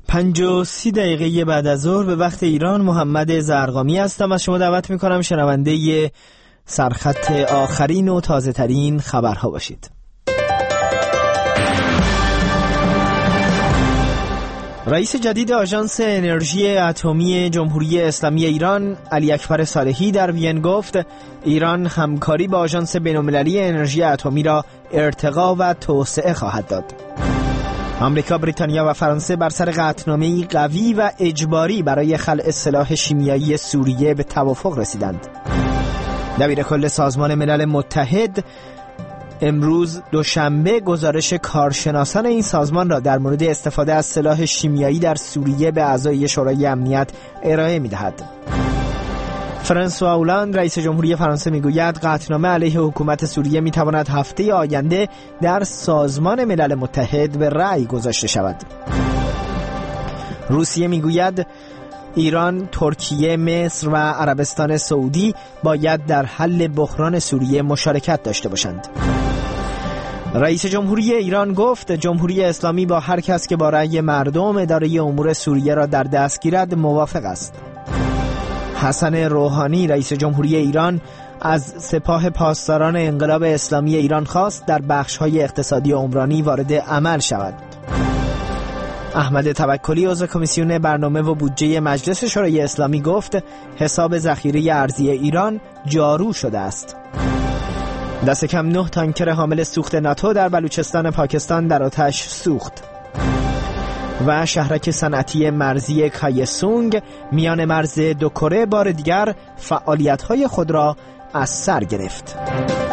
5:30 بعد از ظهر به وقت ایران. محمد زرقامی هستم. از شما دعوت میکنم شنونده سرخط آخرین و تازه ترین خبرها باشید. رئیس جدید آژانس انرژی اتمی جمهوری اسلامی ایران علی اکبر صالحی در وین گفت ایران همکاری با آژانس بین‌المللی انرژی اتمی را ارتقا و توسعه خواهد داد. آمریکا، بریتانیا و فرانسه بر سر قطعنامه‌ای قوی و اجباری برای خلع سلاح شیمیایی سوریه به توافق رسیدند. دبیر کل سازمان ملل متحد امروز دوشنبه گزارش کارشناسان این سازمان را در مورد استفاده از سلاح شیمیایی در سوریه به اعضای شورای امنیت ارائه می‌دهد. فرانسوا اولاند رئیس جمهوری فرانسه میگوید قطعنامه علیه حکومت سوریه میتواند هفته آینده در سازمان ملل متحد به رأی گذاشته شود. روسیه میگوید ایران، ترکیه، مصر و عربستان سعودی باید در حل بحران سوریه مشارکت داشته باشند. رئیس جمهوری ایران گفت جمهوری اسلامی با هر کس که با رأی مردم اداره امور سوریه را در دست گیرد موافق است. حسن روحانی رئیس جمهوری ایران از سپاه پاسداران انقلاب اسلامی ایران خواست در بخش‌های اقتصادی و عمرانی وارد عمل شود. احمد توکلی عضو کمیسیون برنامه و بودجه مجلس شورای اسلامی گفت حساب ذخیره ارزی ایران جارو شده است. دست کم 9 تانکر حامل سوخت ناتو در بلوچستان پاکستان در آتش سوخت. و شهرک صنعتی مرزی کایسونگ میان مرز دو کره بار دیگر فعالیت‌های خود را از سر گرفت.